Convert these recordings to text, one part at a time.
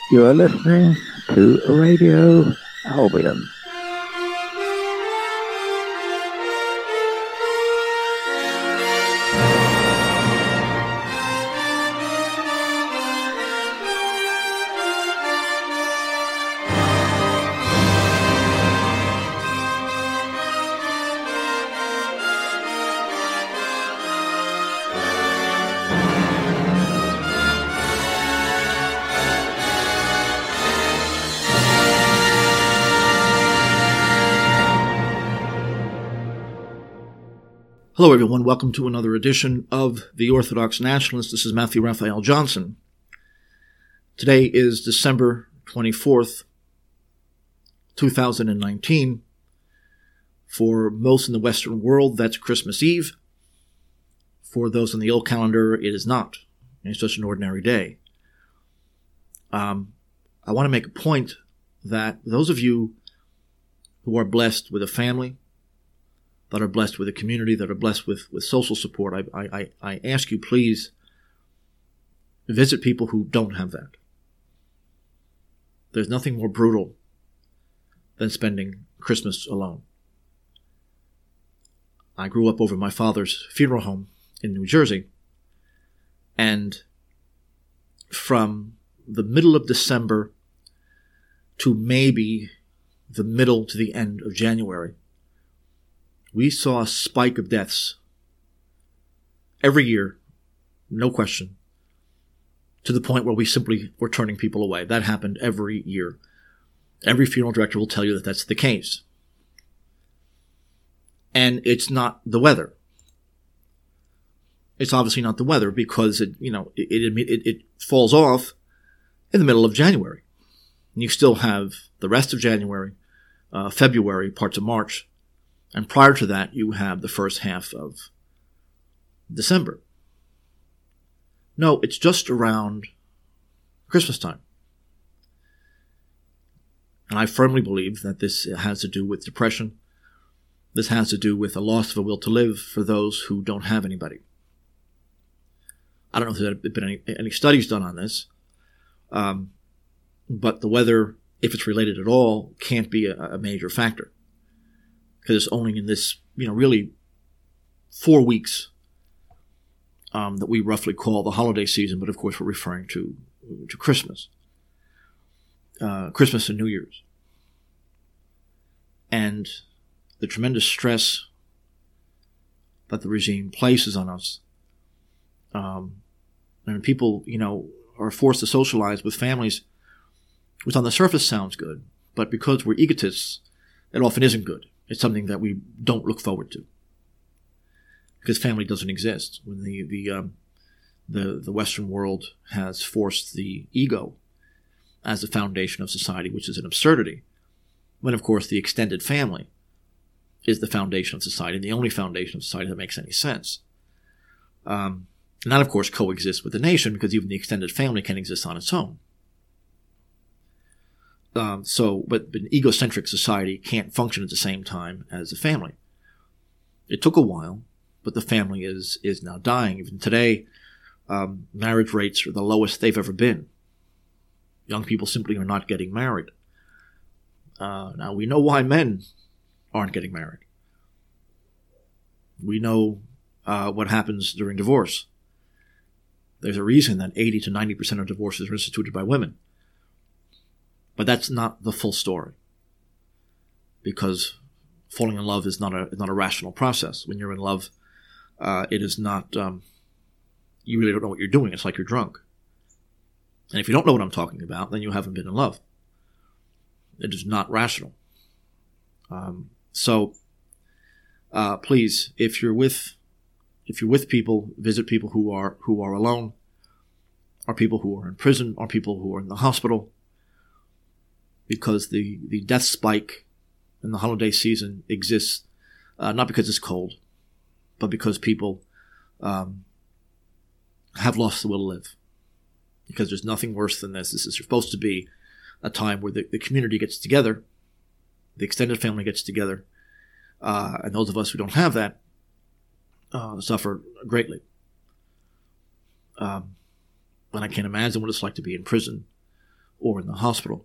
You are listening to Radio Albion. Hello, everyone. Welcome to another edition of The Orthodox Nationalist. This is Matthew Raphael Johnson. Today is December 24th, 2019. For most in the Western world, that's Christmas Eve. For those on the old calendar, it is not. It's just an ordinary day. I want to make a point that those of you who are blessed with a family, that are blessed with a community, that are blessed with social support, I ask you, please visit people who don't have that. There's nothing more brutal than spending Christmas alone. I grew up over my father's funeral home in New Jersey, and from the middle of December to maybe the middle to the end of January, we saw a spike of deaths every year, no question, to the point where we simply were turning people away. That happened every year. Every funeral director will tell you that that's the case. And it's not the weather. It's obviously not the weather because it falls off in the middle of January. And you still have the rest of January, February, parts of March. And prior to that, you have the first half of December. No, it's just around Christmas time. And I firmly believe that this has to do with depression. This has to do with a loss of a will to live for those who don't have anybody. I don't know if there have been any studies done on this, but the weather, if it's related at all, can't be a major factor. Because it's only in this, really 4 weeks that we roughly call the holiday season, but of course we're referring to Christmas. Christmas and New Year's. And the tremendous stress that the regime places on us. And people, are forced to socialize with families, which on the surface sounds good, but because we're egotists, it often isn't good. It's something that we don't look forward to, because family doesn't exist. When the Western world has forced the ego as the foundation of society, which is an absurdity, when of course the extended family is the foundation of society, the only foundation of society that makes any sense. And that of course coexists with the nation, because even the extended family can exist on its own. But an egocentric society can't function at the same time as a family. It took a while, but the family is now dying. Even today, marriage rates are the lowest they've ever been. Young people simply are not getting married. Now, we know why men aren't getting married. We know what happens during divorce. There's a reason that 80 to 90% of divorces are instituted by women. But that's not the full story, because falling in love is not a rational process. When you're in love, it is not. You really don't know what you're doing. It's like you're drunk. And if you don't know what I'm talking about, then you haven't been in love. It is not rational. Please, if you're with people, visit people who are alone, or people who are in prison, or people who are in the hospital. Because the death spike in the holiday season exists, not because it's cold, but because people have lost the will to live. Because there's nothing worse than this. This is supposed to be a time where the community gets together, the extended family gets together, and those of us who don't have that suffer greatly. And I can't imagine what it's like to be in prison or in the hospital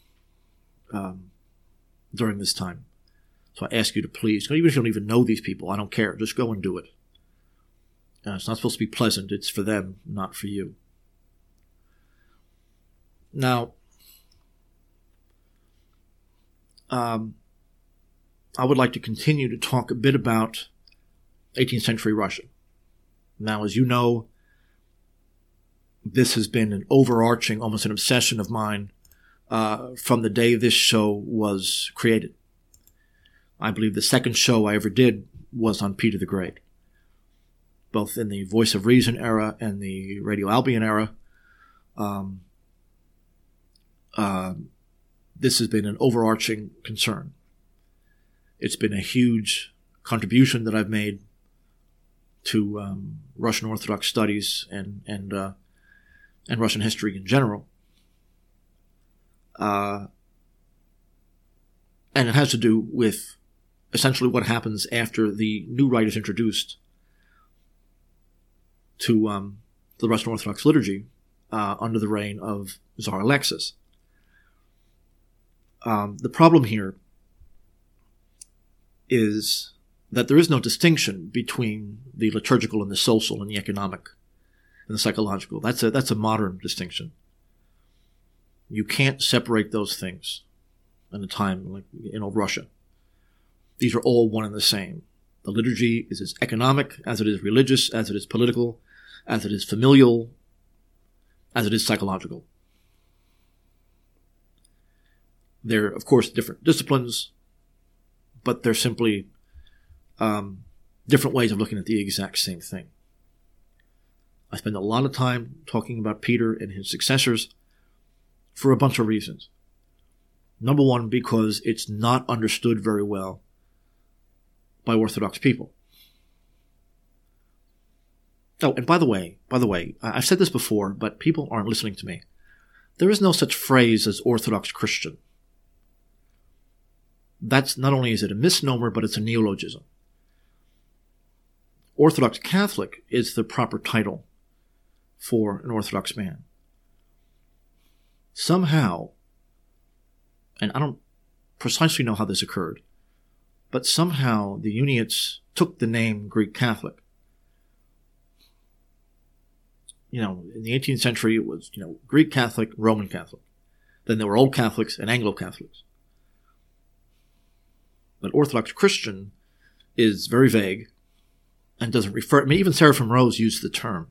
during this time. So I ask you to please, even if you don't even know these people, I don't care. Just go and do it. It's not supposed to be pleasant. It's for them, not for you. Now, I would like to continue to talk a bit about 18th century Russia. Now, as you know, this has been an overarching, almost an obsession of mine from the day this show was created. I believe the second show I ever did was on Peter the Great, both in the Voice of Reason era and the Radio Albion era. This has been an overarching concern. It's been a huge contribution that I've made to Russian Orthodox studies and Russian history in general. And it has to do with essentially what happens after the new rite is introduced to the Russian Orthodox liturgy under the reign of Tsar Alexis. The problem here is that there is no distinction between the liturgical and the social and the economic and the psychological. That's a modern distinction. You can't separate those things in a time like in old Russia. These are all one and the same. The liturgy is as economic as it is religious, as it is political, as it is familial, as it is psychological. They're, of course, different disciplines, but they're simply different ways of looking at the exact same thing. I spend a lot of time talking about Peter and his successors for a bunch of reasons. Number one, because it's not understood very well by Orthodox people. Oh, and by the way, I've said this before, but people aren't listening to me. There is no such phrase as Orthodox Christian. That's not only is it a misnomer, but it's a neologism. Orthodox Catholic is the proper title for an Orthodox man. Somehow, and I don't precisely know how this occurred, but somehow the Uniates took the name Greek Catholic. In the 18th century, it was, Greek Catholic, Roman Catholic. Then there were Old Catholics and Anglo-Catholics. But Orthodox Christian is very vague and doesn't refer. I mean, even Seraphim Rose used the term.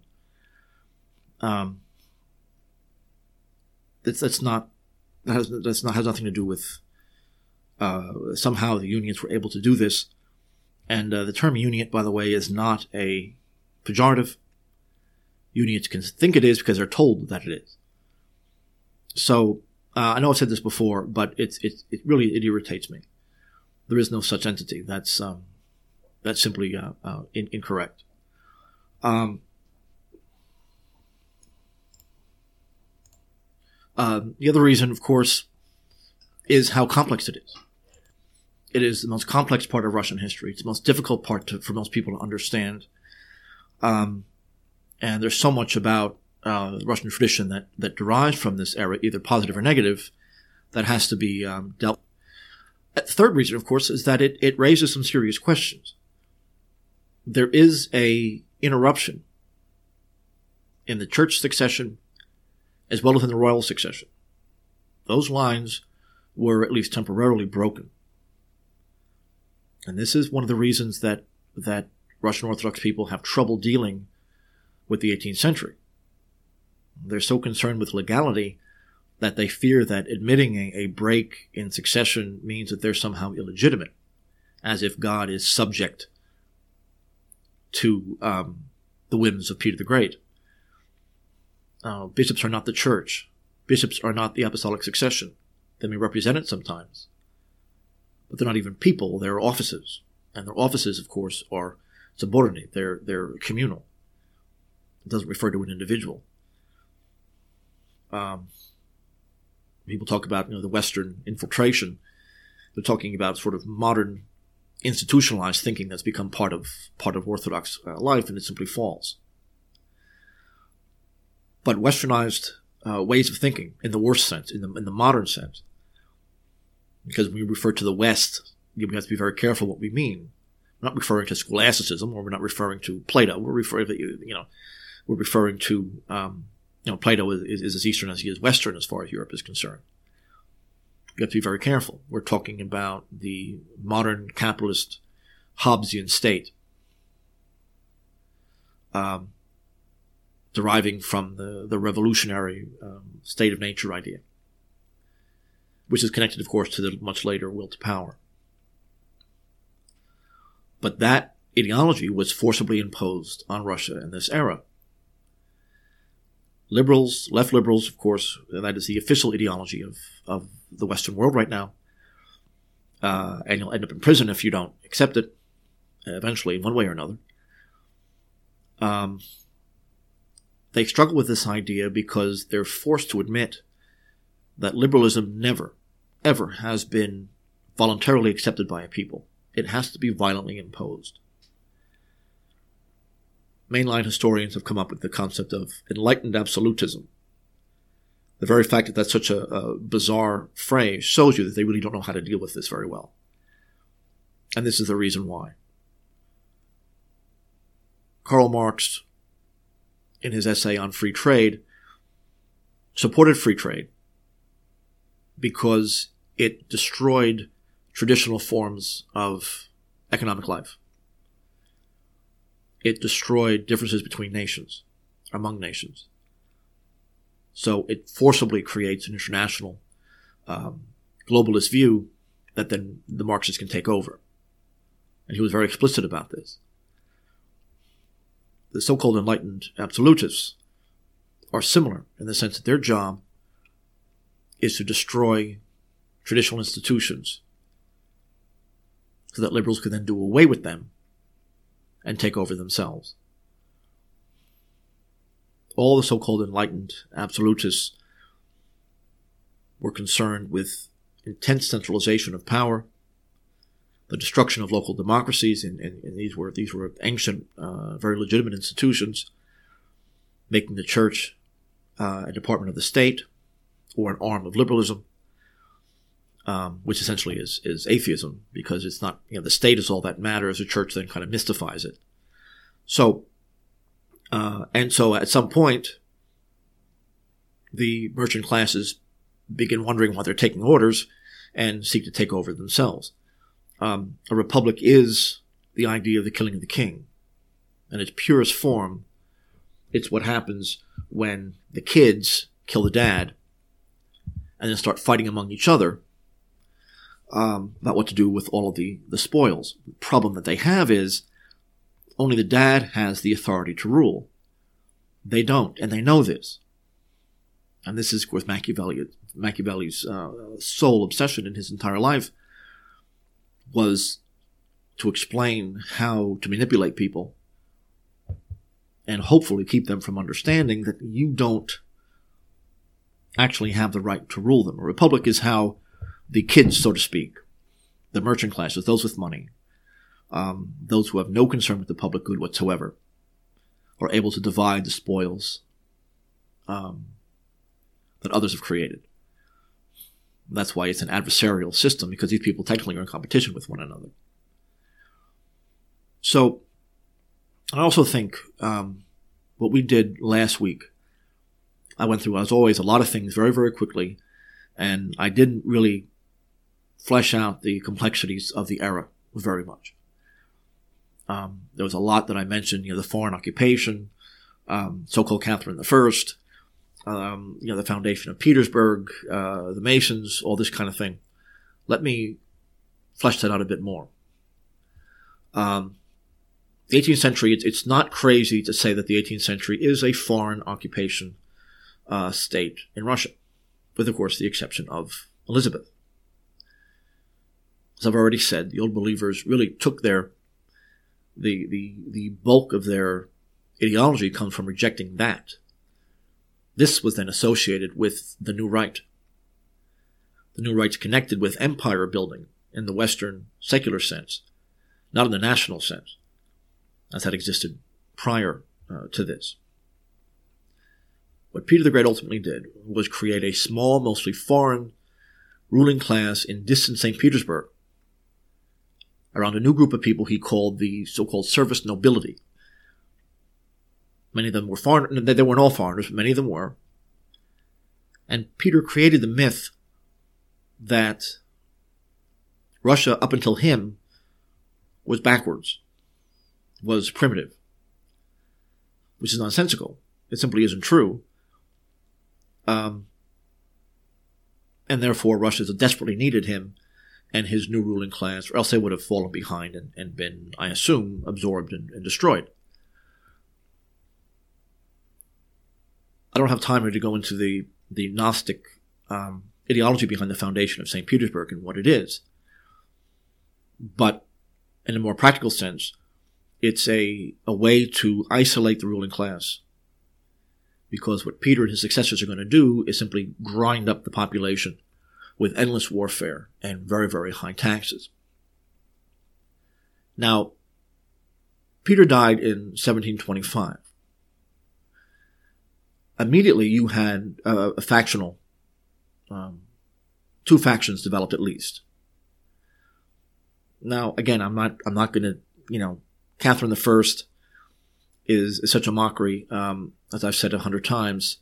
Has nothing to do with somehow the Uniates were able to do this. And the term Uniate, by the way, is not a pejorative. Uniates can think it is because they're told that it is. So I know I've said this before, but it really irritates me. There is no such entity. That's simply incorrect. The other reason, of course, is how complex it is. It is the most complex part of Russian history. It's the most difficult part for most people to understand. And there's so much about the Russian tradition that derives from this era, either positive or negative, that has to be dealt with. The third reason, of course, is that it raises some serious questions. There is a interruption in the church succession as well as in the royal succession. Those lines were at least temporarily broken. And this is one of the reasons that Russian Orthodox people have trouble dealing with the 18th century. They're so concerned with legality that they fear that admitting a break in succession means that they're somehow illegitimate, as if God is subject to the whims of Peter the Great. Bishops are not the church. Bishops are not the apostolic succession. They may represent it sometimes, but they're not even people. They're offices, and their offices, of course, are subordinate. They're communal. It doesn't refer to an individual. People talk about the Western infiltration. They're talking about sort of modern institutionalized thinking that's become part of Orthodox life, and it's simply false. But Westernized ways of thinking in the worst sense, in the modern sense. Because when we refer to the West, we have to be very careful what we mean. We're not referring to scholasticism, or we're not referring to Plato. We're referring to Plato is as Eastern as he is Western as far as Europe is concerned. You have to be very careful. We're talking about the modern capitalist Hobbesian state, deriving from the revolutionary state of nature idea, which is connected, of course, to the much later will to power. But that ideology was forcibly imposed on Russia in this era. Liberals, left liberals, of course, that is the official ideology of the Western world right now, and you'll end up in prison if you don't accept it, eventually, in one way or another. They struggle with this idea because they're forced to admit that liberalism never, ever has been voluntarily accepted by a people. It has to be violently imposed. Mainline historians have come up with the concept of enlightened absolutism. The very fact that that's such a bizarre phrase shows you that they really don't know how to deal with this very well. And this is the reason why. Karl Marx, in his essay on free trade, supported free trade because it destroyed traditional forms of economic life. It destroyed differences between nations, among nations. So it forcibly creates an international globalist view that then the Marxists can take over. And he was very explicit about this. The so-called enlightened absolutists are similar in the sense that their job is to destroy traditional institutions so that liberals can then do away with them and take over themselves. All the so-called enlightened absolutists were concerned with intense centralization of power, the destruction of local democracies, and these were ancient, very legitimate institutions, making the church a department of the state or an arm of liberalism, which essentially is atheism, because it's not, the state is all that matters. The church then kind of mystifies it. So at some point, the merchant classes begin wondering why they're taking orders and seek to take over themselves. A republic is the idea of the killing of the king. In its purest form, it's what happens when the kids kill the dad and then start fighting among each other about what to do with all of the spoils. The problem that they have is only the dad has the authority to rule. They don't, and they know this. And this is, of course, Machiavelli's sole obsession in his entire life was to explain how to manipulate people and hopefully keep them from understanding that you don't actually have the right to rule them. A republic is how the kids, so to speak, the merchant classes, those with money, those who have no concern with the public good whatsoever, are able to divide the spoils that others have created. That's why it's an adversarial system, because these people technically are in competition with one another. So, I also think what we did last week, I went through, as always, a lot of things very, very quickly, and I didn't really flesh out the complexities of the era very much. There was a lot that I mentioned, the foreign occupation, so-called Catherine I, the foundation of Petersburg, the Masons, all this kind of thing. Let me flesh that out a bit more. The 18th century, it's not crazy to say that the 18th century is a foreign occupation state in Russia, with, of course, the exception of Elizabeth. As I've already said, the Old Believers really took the bulk of their ideology comes from rejecting that. This was then associated with the New Right. The New Right's connected with empire building in the Western secular sense, not in the national sense, as had existed prior to this. what Peter the Great ultimately did was create a small, mostly foreign, ruling class in distant St. Petersburg around a new group of people he called the so-called service nobility. Many of them were foreign. They weren't all foreigners, but many of them were. And Peter created the myth that Russia, up until him, was backwards, was primitive, which is nonsensical. It simply isn't true. And therefore, Russia desperately needed him and his new ruling class, or else they would have fallen behind and been, I assume, absorbed and destroyed. I don't have time here to go into the Gnostic ideology behind the foundation of St. Petersburg and what it is. But in a more practical sense, it's a way to isolate the ruling class. Because what Peter and his successors are going to do is simply grind up the population with endless warfare and very, very high taxes. Now, Peter died in 1725. Immediately, you had a factional, two factions developed at least. Now, again, I'm not going to, Catherine I is such a mockery, as I've said 100 times.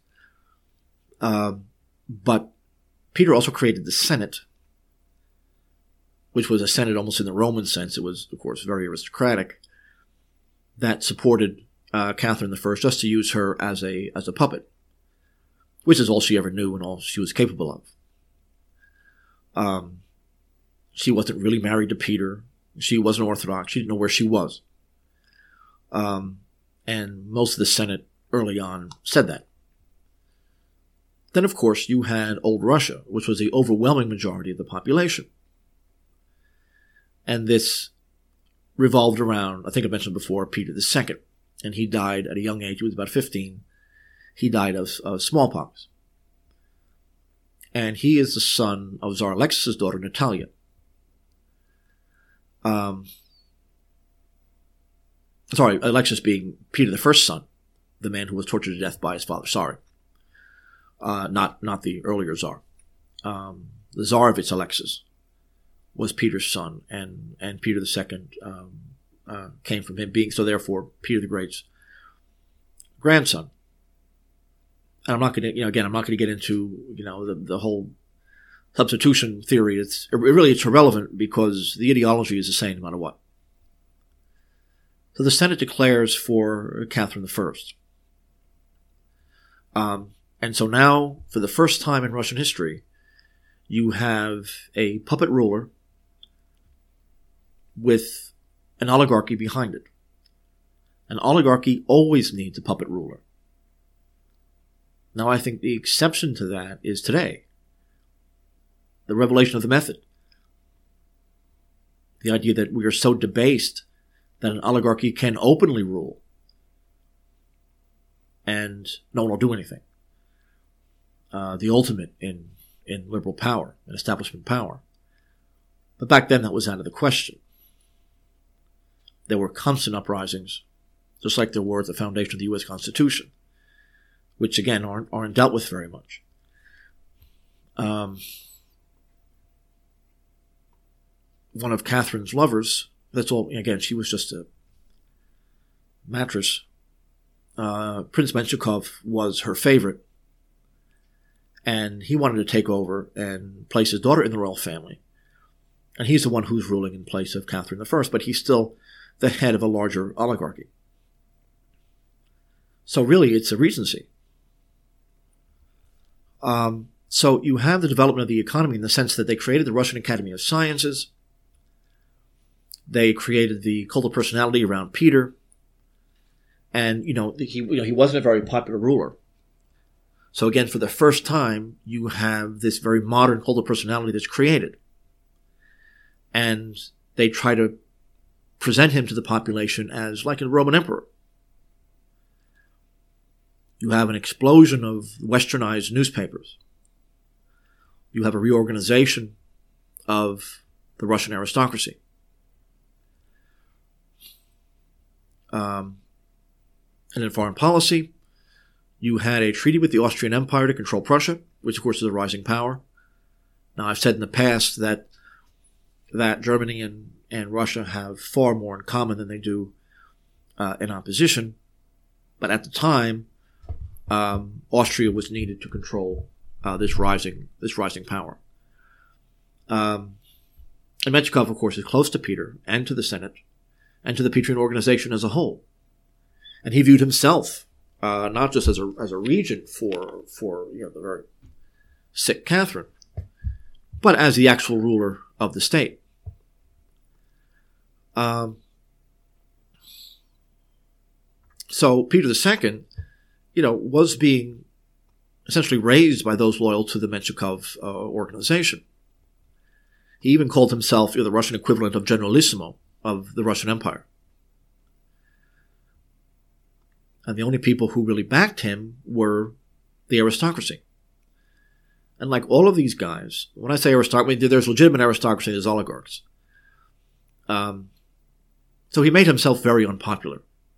But Peter also created the Senate, which was a Senate almost in the Roman sense. It was, of course, very aristocratic, that supported Catherine I just to use her as a puppet, which is all she ever knew and all she was capable of. She wasn't really married to Peter. She wasn't Orthodox. She didn't know where she was. And most of the Senate early on said that. Then, of course, you had Old Russia, which was the overwhelming majority of the population. And this revolved around, I think I mentioned before, Peter II. And he died at a young age. He was about 15. He died of smallpox. And he is the son of Tsar Alexis' daughter, Natalia. Alexis being Peter I's son, the man who was tortured to death by his father. Sorry. Not the earlier Tsar. The Tsarevich Alexis was Peter's son, and Peter II came from him being, so therefore, Peter the Great's grandson. And I'm not going to, I'm not going to get into, the whole substitution theory. It's irrelevant because the ideology is the same no matter what. So the Senate declares for Catherine I. And so now, for the first time in Russian history, you have a puppet ruler with an oligarchy behind it. An oligarchy always needs a puppet ruler. Now, I think the exception to that is today. The revelation of the method. The idea that we are so debased that an oligarchy can openly rule and no one will do anything. The ultimate in liberal power and establishment power. But back then that was out of the question. There were constant uprisings, just like there were at the foundation of the U.S. Constitution, which again aren't dealt with very much. One of Catherine's lovers, that's all, again, she was just a mattress. Prince Menshikov was her favorite. And he wanted to take over and place his daughter in the royal family. And he's the one who's ruling in place of Catherine I, but he's still the head of a larger oligarchy. So really, it's a regency. So you have the development of the economy in the sense that they created the Russian Academy of Sciences. They created the cult of personality around Peter. And, he wasn't a very popular ruler. So again, for the first time, you have this very modern cult of personality that's created. And they try to present him to the population as like a Roman emperor. You have an explosion of westernized newspapers. You have a reorganization of the Russian aristocracy. And in foreign policy, You had a treaty with the Austrian Empire to control Prussia, which of course is a rising power. Now, I've said in the past that Germany and Russia have far more in common than they do in opposition. But at the time, Austria was needed to control this rising power. And Menshikov, of course, is close to Peter and to the Senate and to the Petrian organization as a whole. And he viewed himself not just as a regent for the very sick Catherine, but as the actual ruler of the state. So Peter II, was being essentially raised by those loyal to the Menshikov organization. He even called himself the Russian equivalent of Generalissimo of the Russian Empire. And the only people who really backed him were the aristocracy. And like all of these guys, when I say aristocracy, there's legitimate aristocracy, there's oligarchs. So he made himself very unpopular.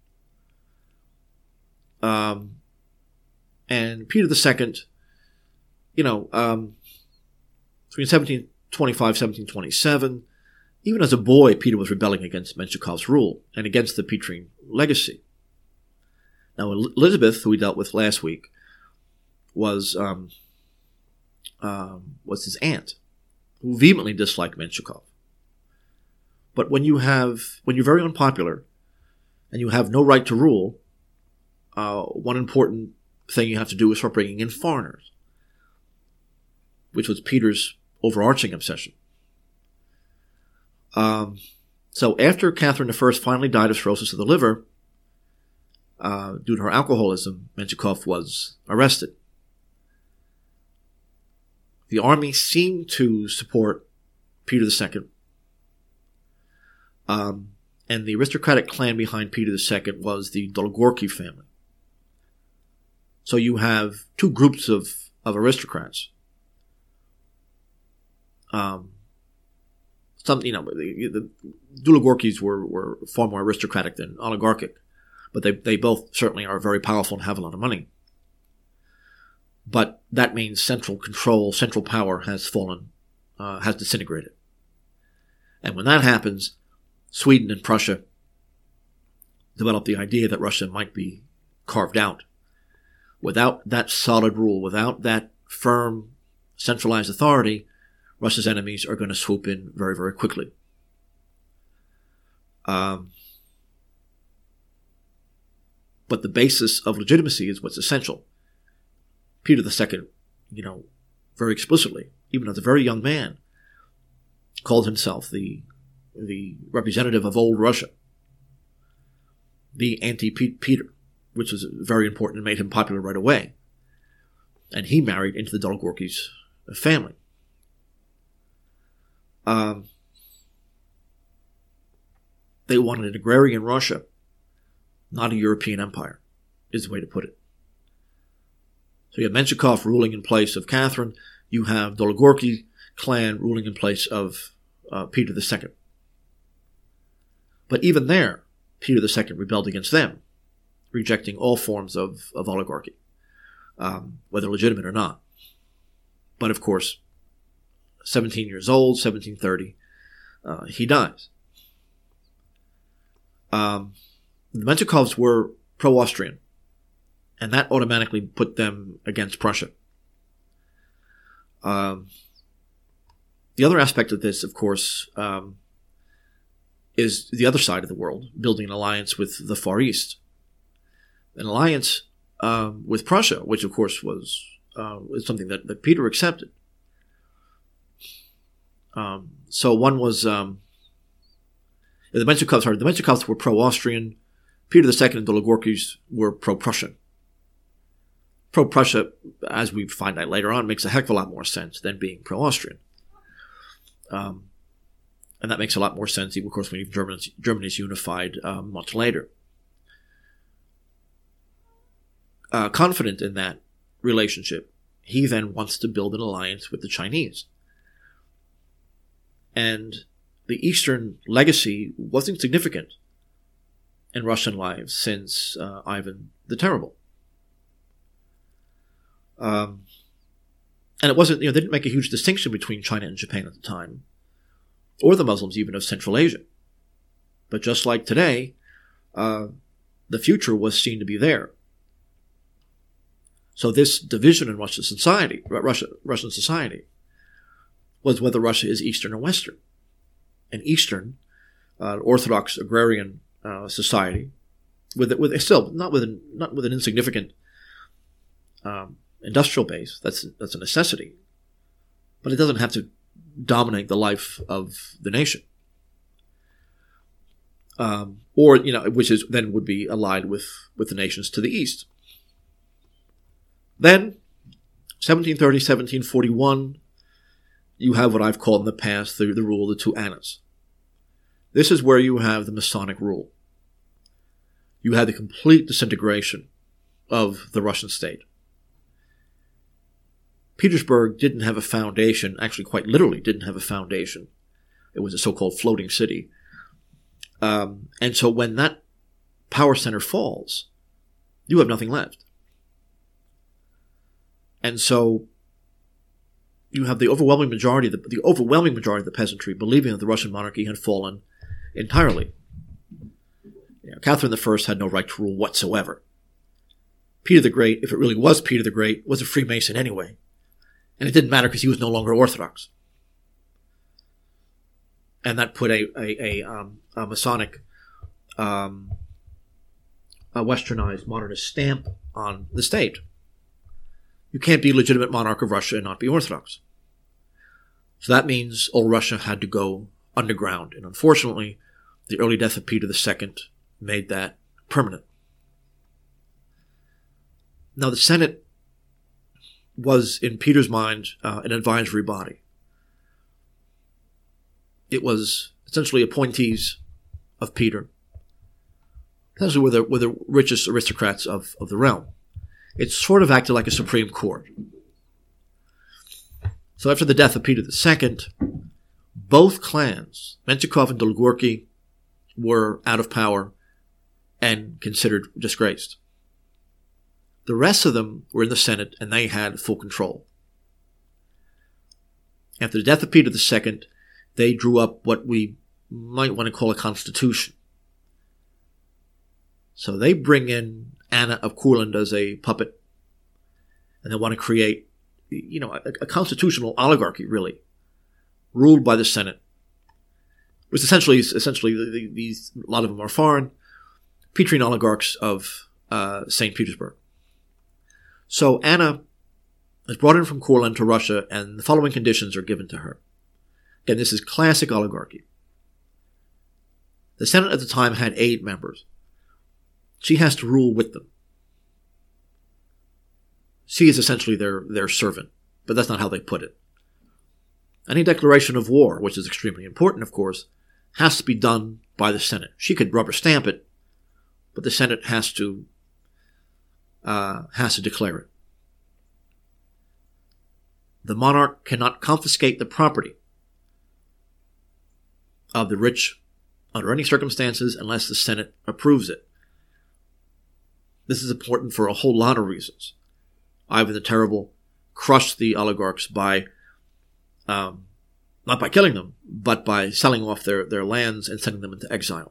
And Peter II, between 1725, 1727, even as a boy, Peter was rebelling against Menshikov's rule and against the Petrine legacy. Now, Elizabeth, who we dealt with last week, was his aunt, who vehemently disliked Menshikov. But when you're very unpopular and you have no right to rule, one important thing you have to do is start bringing in foreigners, which was Peter's overarching obsession. So after Catherine I finally died of cirrhosis of the liver, due to her alcoholism, Menshikov was arrested. The army seemed to support Peter II. And the aristocratic clan behind Peter II was the Dologorky family. So you have two groups of aristocrats. The Dologorkys were far more aristocratic than oligarchic, but they both certainly are very powerful and have a lot of money. But that means central control, central power has fallen, has disintegrated. And when that happens, Sweden and Prussia developed the idea that Russia might be carved out. Without that solid rule, without that firm, centralized authority, Russia's enemies are going to swoop in very, very quickly. But the basis of legitimacy is what's essential. Peter II, very explicitly, even as a very young man, called himself the representative of old Russia, the anti-Peter, which was very important and made him popular right away. And he married into the Dologorkys' family. They wanted an agrarian Russia, not a European empire, is the way to put it. So you have Menshikov ruling in place of Catherine. You have Dologorky clan ruling in place of Peter II. But even there, Peter II rebelled against them, rejecting all forms of oligarchy, whether legitimate or not. But of course, 17 years old, 1730, he dies. The Menshikovs were pro-Austrian, and that automatically put them against Prussia. The other aspect of this, of course, is the other side of the world, building an alliance with the Far East. An alliance with Prussia, which of course was something that Peter accepted. So one was the Menshikovs were pro-Austrian. Peter II and the Dologorkys were pro-Prussian. Pro-Prussia, as we find out later on, makes a heck of a lot more sense than being pro-Austrian. And that makes a lot more sense, of course, when Germany's unified much later. Confident in that relationship, he then wants to build an alliance with the Chinese. And the Eastern legacy wasn't significant in Russian lives since Ivan the Terrible. And it wasn't, they didn't make a huge distinction between China and Japan at the time, or the Muslims even of Central Asia. But just like today, the future was seen to be there. So this division in Russian society was whether Russia is Eastern or Western. An Eastern, Orthodox agrarian society, with still not with an insignificant industrial base. That's a necessity, but it doesn't have to dominate the life of the nation. Or which is then would be allied with the nations to the east. Then, 1730, 1741, you have what I've called in the past the rule of the two Annas. This is where you have the Masonic rule. You had the complete disintegration of the Russian state. Petersburg didn't have a foundation, actually quite literally didn't have a foundation. It was a so-called floating city. And so when that power center falls, you have nothing left. And so you have the overwhelming majority of the peasantry believing that the Russian monarchy had fallen entirely. Catherine I had no right to rule whatsoever. Peter the Great, if it really was Peter the Great, was a Freemason anyway. And it didn't matter because he was no longer Orthodox. And that put a Masonic, a westernized modernist stamp on the state. You can't be legitimate monarch of Russia and not be Orthodox. So that means old Russia had to go underground. And unfortunately, the early death of Peter II made that permanent. Now, the Senate was, in Peter's mind, an advisory body. It was essentially appointees of Peter. Essentially were the richest aristocrats of the realm. It sort of acted like a Supreme Court. So after the death of Peter II, both clans, Menshikov and Dolgorsky, were out of power and considered disgraced. The rest of them were in the Senate, and they had full control. After the death of Peter II, they drew up what we might want to call a constitution. So they bring in Anna of Courland as a puppet, and they want to create, a constitutional oligarchy, really, ruled by the Senate. It was essentially these, a lot of them are foreign, Petrine oligarchs of St. Petersburg. So Anna is brought in from Courland to Russia, and the following conditions are given to her. Again, this is classic oligarchy. The Senate at the time had 8 members. She has to rule with them. She is essentially their servant, but that's not how they put it. Any declaration of war, which is extremely important, of course, has to be done by the Senate. She could rubber stamp it, but the Senate has to declare it. The monarch cannot confiscate the property of the rich under any circumstances unless the Senate approves it. This is important for a whole lot of reasons. Ivan the Terrible crushed the oligarchs by, not by killing them, but by selling off their lands and sending them into exile.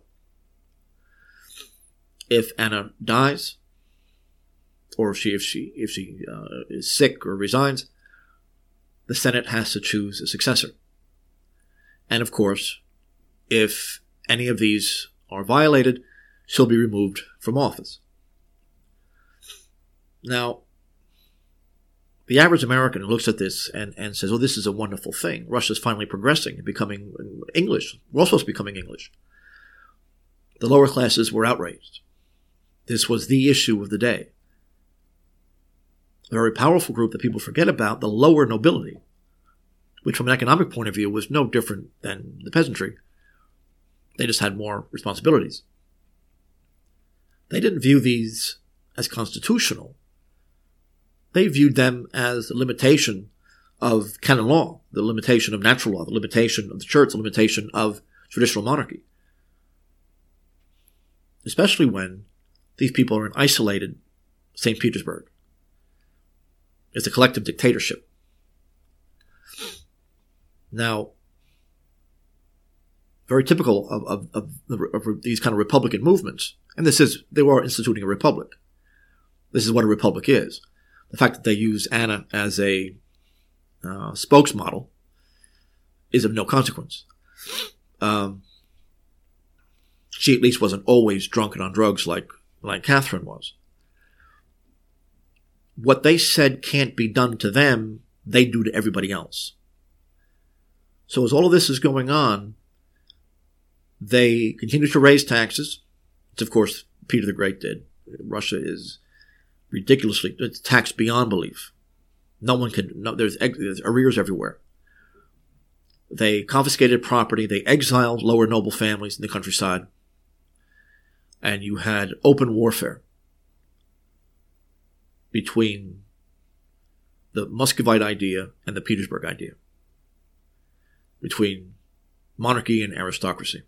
If Anna dies, or if she is sick or resigns, the Senate has to choose a successor. And of course, if any of these are violated, she'll be removed from office. Now, the average American who looks at this and says, oh, this is a wonderful thing. Russia's finally progressing and becoming English. We're all supposed to be becoming English. The lower classes were outraged. This was the issue of the day. A very powerful group that people forget about, the lower nobility, which from an economic point of view was no different than the peasantry. They just had more responsibilities. They didn't view these as constitutional. They viewed them as the limitation of canon law, the limitation of natural law, the limitation of the church, the limitation of traditional monarchy. Especially when these people are in isolated St. Petersburg. It's a collective dictatorship. Now, very typical of these kind of republican movements, and they were instituting a republic. This is what a republic is. The fact that they use Anna as a spokesmodel is of no consequence. She at least wasn't always drunk and on drugs like Catherine was. What they said can't be done to them, they do to everybody else. So as all of this is going on, they continue to raise taxes, which of course Peter the Great did. Russia is ridiculously taxed beyond belief. There's arrears everywhere. They confiscated property. They exiled lower noble families in the countryside. And you had open warfare between the Muscovite idea and the Petersburg idea, between monarchy and aristocracy.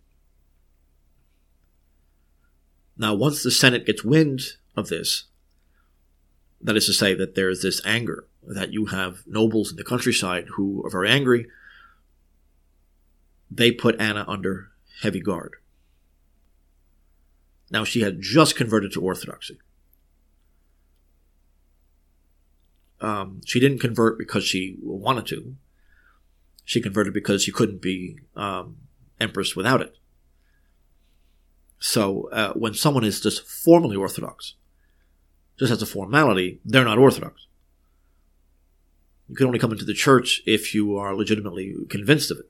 Now, once the Senate gets wind of this, that is to say that there's this anger, that you have nobles in the countryside who are very angry, they put Anna under heavy guard. Now, she had just converted to Orthodoxy. She didn't convert because she wanted to. She converted because she couldn't be empress without it. So when someone is just formally Orthodox, just as a formality, they're not Orthodox. You can only come into the church if you are legitimately convinced of it.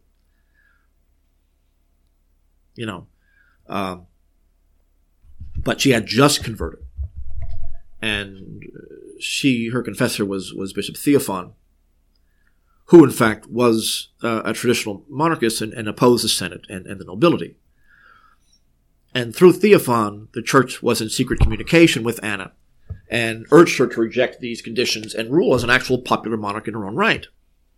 But she had just converted. And her confessor was Bishop Theophan, who in fact was a traditional monarchist and opposed the Senate and the nobility. And through Theophan, the church was in secret communication with Anna and urged her to reject these conditions and rule as an actual popular monarch in her own right.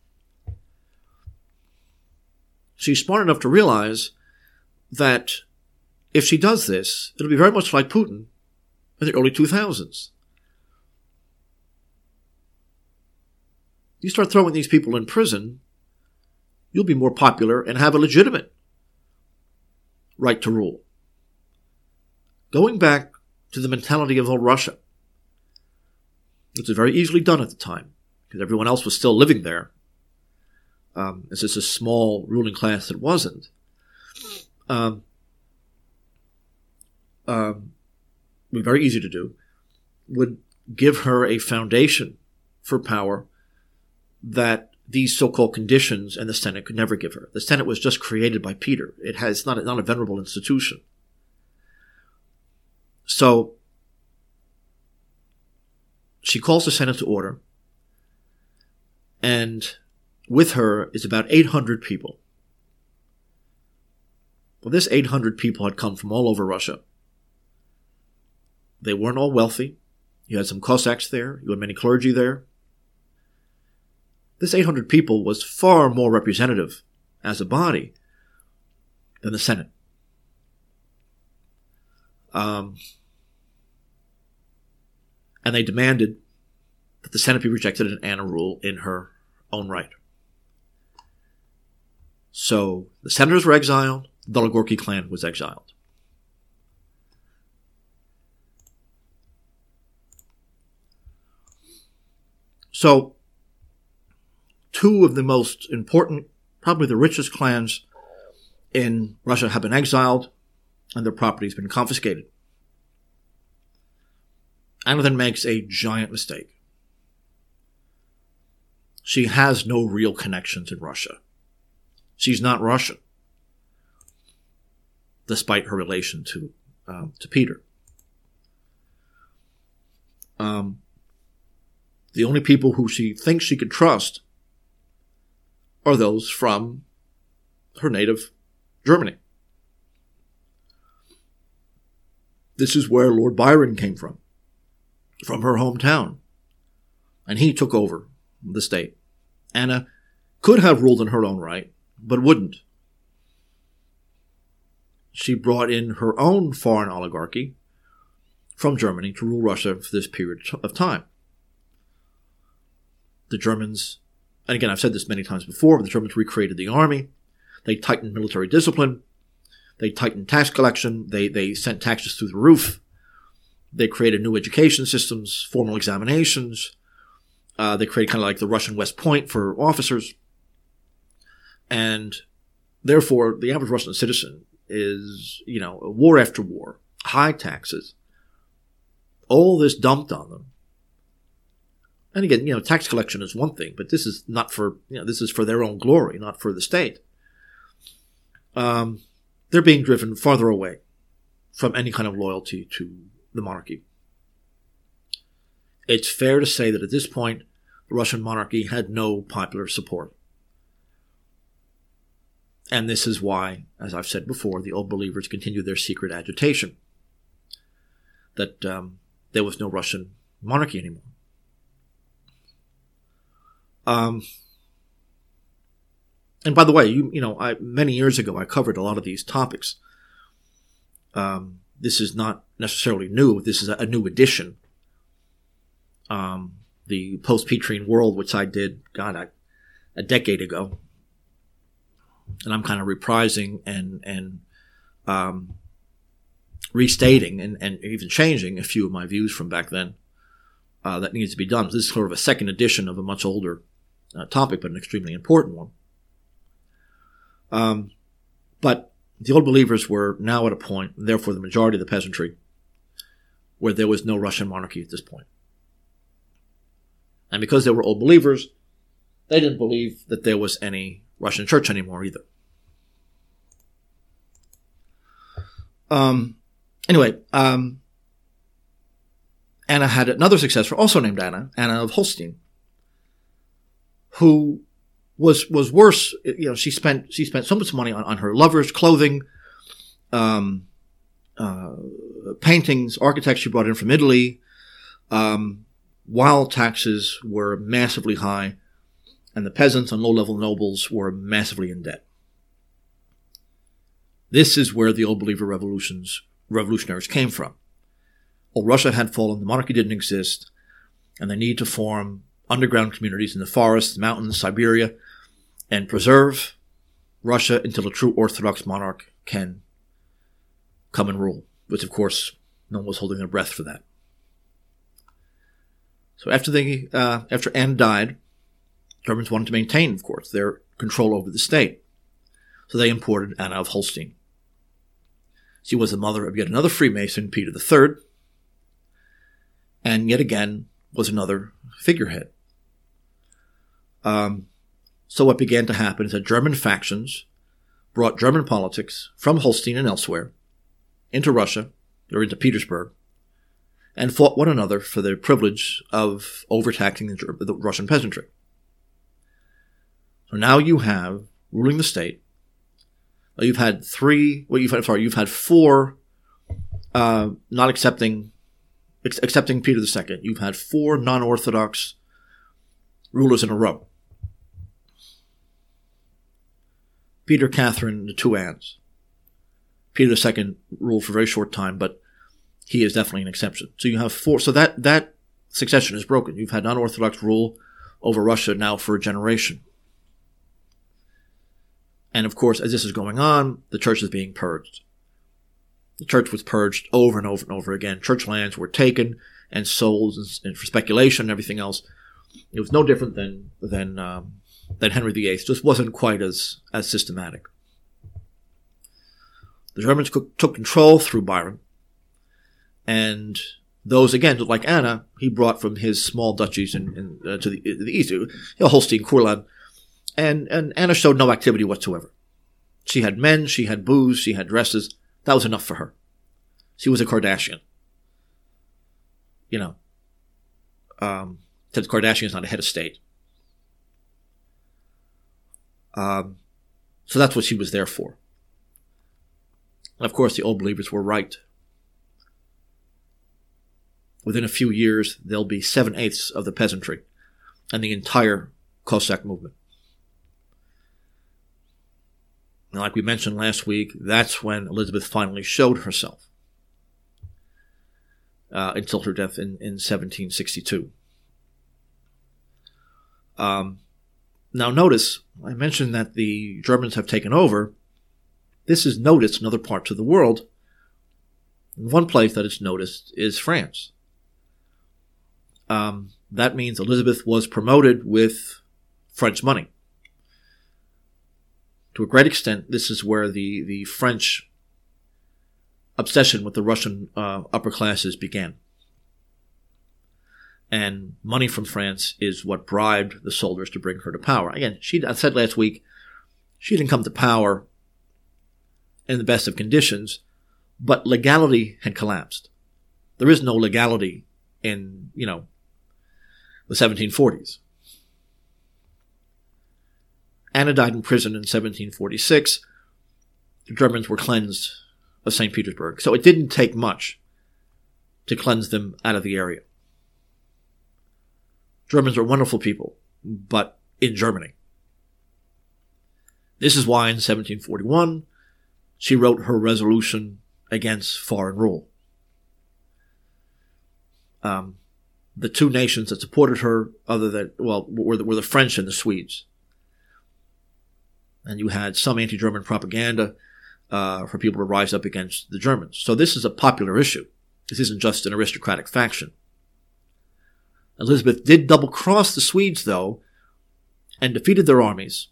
She's smart enough to realize that if she does this, it'll be very much like Putin in the early 2000s. You start throwing these people in prison, you'll be more popular and have a legitimate right to rule. Going back to the mentality of old Russia, which was very easily done at the time, because everyone else was still living there. It's just a small ruling class that wasn't. Would be very easy to do, would give her a foundation for power that these so-called conditions and the Senate could never give her. The Senate was just created by Peter. It's not a venerable institution. So she calls the Senate to order, and with her is about 800 people. Well, this 800 people had come from all over Russia. They weren't all wealthy. You had some Cossacks there. You had many clergy there. This 800 people was far more representative as a body than the Senate. And they demanded that the Senate be rejected and Anna rule in her own right. So the senators were exiled. The Dologorky clan was exiled. So two of the most important, probably the richest clans in Russia have been exiled and their property has been confiscated. Anna then makes a giant mistake. She has no real connections in Russia. She's not Russian, despite her relation to Peter. The only people who she thinks she could trust are those from her native Germany. This is where Lord Byron came from her hometown. And he took over the state. Anna could have ruled in her own right, but wouldn't. She brought in her own foreign oligarchy from Germany to rule Russia for this period of time. the Germans, and again, I've said this many times before, but the Germans recreated the army. They tightened military discipline. They tightened tax collection. They sent taxes through the roof. They created new education systems, formal examinations. They created kind of like the Russian West Point for officers. And therefore, the average Russian citizen is, war after war, high taxes, all this dumped on them. And again, tax collection is one thing, but this is not for, this is for their own glory, not for the state. They're being driven farther away from any kind of loyalty to the monarchy. It's fair to say that at this point, the Russian monarchy had no popular support. And this is why, as I've said before, the Old Believers continued their secret agitation that there was no Russian monarchy anymore. And by the way, many years ago I covered a lot of these topics. This is not necessarily new. This is a new edition. The post-Petrine world, which I did, a decade ago. And I'm kind of reprising and restating and even changing a few of my views from back then that needs to be done. So this is sort of a second edition of a much older topic, but an extremely important one. But the Old Believers were now at a point, and therefore the majority of the peasantry, where there was no Russian monarchy at this point. And because they were Old Believers, they didn't believe that there was any Russian church anymore either. Anyway, Anna had another successor, also named Anna of Holstein, who was worse. She spent so much money on her lovers, clothing, paintings, architects she brought in from Italy, while taxes were massively high, and the peasants and low-level nobles were massively in debt. This is where the Old Believer revolutionaries came from. Old Russia had fallen, the monarchy didn't exist, and they need to form underground communities in the forests, mountains, Siberia, and preserve Russia until a true Orthodox monarch can come and rule, which of course no one was holding their breath for that. So after Anne died, Germans wanted to maintain, of course, their control over the state. So they imported Anna of Holstein. She was the mother of yet another Freemason, Peter III, and yet again was another figurehead. So what began to happen is that German factions brought German politics from Holstein and elsewhere into Russia, or into Petersburg, and fought one another for the privilege of overtaxing the Russian peasantry. So now you have, ruling the state, you've had four, not accepting Peter II. You've had four non-Orthodox rulers in a row. Peter, Catherine, and the two Annes. Peter II ruled for a very short time, but he is definitely an exception. So you have four. So that succession is broken. You've had non-Orthodox rule over Russia now for a generation. And of course, as this is going on, the church is being purged. The church was purged over and over and over again. Church lands were taken and sold and for speculation and everything else. It was no different than Henry VIII. Just wasn't quite as systematic. The Germans took control through Byron. And those, again, like Anna, he brought from his small duchies to the east, Holstein, Courland. And Anna showed no activity whatsoever. She had men, she had booze, she had dresses. That was enough for her. She was a Kardashian. Said Kardashian is not a head of state. So that's what she was there for. And of course, the Old Believers were right. Within a few years, there'll be 7/8 of the peasantry and the entire Cossack movement. And like we mentioned last week, that's when Elizabeth finally showed herself until her death in 1762. Now notice, I mentioned that the Germans have taken over. This is noticed in other parts of the world. One place that it's noticed is France. That means Elizabeth was promoted with French money. To a great extent, this is where the French obsession with the Russian upper classes began. And money from France is what bribed the soldiers to bring her to power. Again, I said last week, she didn't come to power in the best of conditions, but legality had collapsed. There is no legality in, the 1740s. Anna died in prison in 1746. The Germans were cleansed of St. Petersburg. So it didn't take much to cleanse them out of the area. Germans are wonderful people, but in Germany. This is why in 1741 she wrote her resolution against foreign rule. The two nations that supported her, were the French and the Swedes. And you had some anti-German propaganda for people to rise up against the Germans. So this is a popular issue. This isn't just an aristocratic faction. Elizabeth did double-cross the Swedes, though, and defeated their armies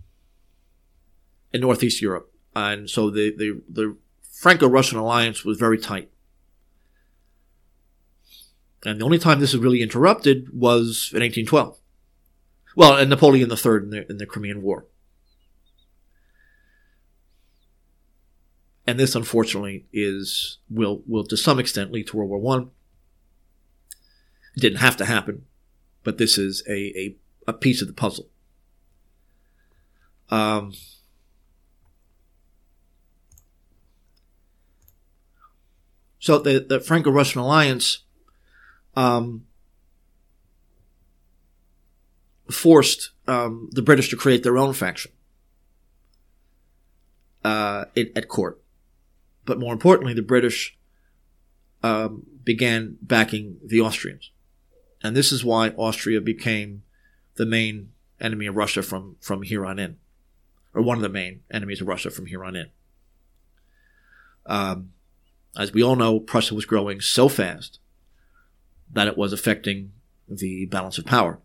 in Northeast Europe. And so the Franco-Russian alliance was very tight. And the only time this was really interrupted was in 1812. Well, and Napoleon III in the Crimean War. And this, unfortunately, will to some extent lead to World War I. It didn't have to happen, but this is a piece of the puzzle. So the Franco-Russian alliance forced the British to create their own faction at court. But more importantly, the British began backing the Austrians. And this is why Austria became the main enemy of Russia from here on in. Or one of the main enemies of Russia from here on in. As we all know, Prussia was growing so fast that it was affecting the balance of power.